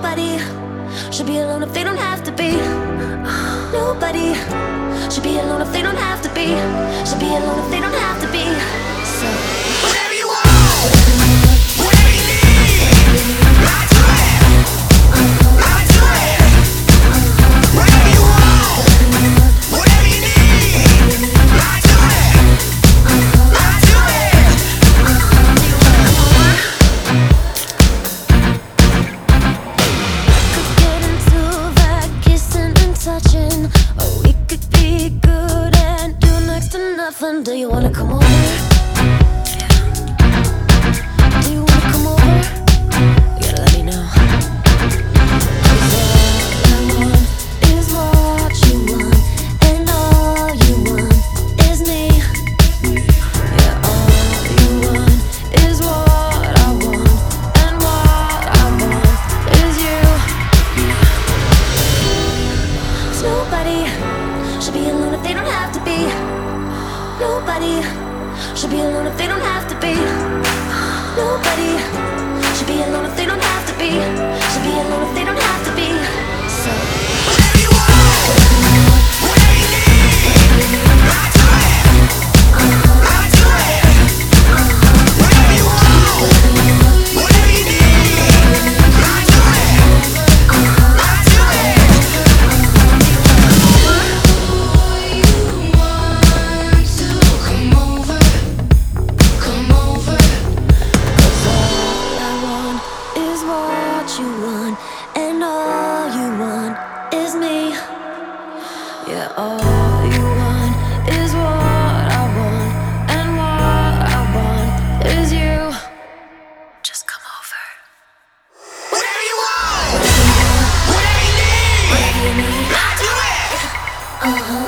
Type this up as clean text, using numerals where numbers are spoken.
Nobody should be alone if they don't have to be. Nobody should be alone if they don't have to be. Should be alone if they don't have to be. So whatever you want, whatever you need, I do it. I do it. Whatever you want, whatever you need, I do it. I do it. Could get into that kissing and touching, or we could be good and do next to nothing. Do you wanna come over? Do you wanna come over? You gotta let me know. 'Cause all I want is what you want, and all you want is me. Yeah, all you want is what I want, and what I want is you. Nobody should be alone if they don't have to be. Nobody should be alone if they don't have to be. Nobody should be alone if they don't have to be. Should be alone if they don't have to be. So whatever you want, whatever you need, I do it. I do it. Whatever you want, whatever you need, I do it. I do it. Come over. 'Cause all I want is what you want, and all you want is me. Yeah, all you want is what I want, and what I want is you. Just come over. Whatever you want, whatever you need, I do it.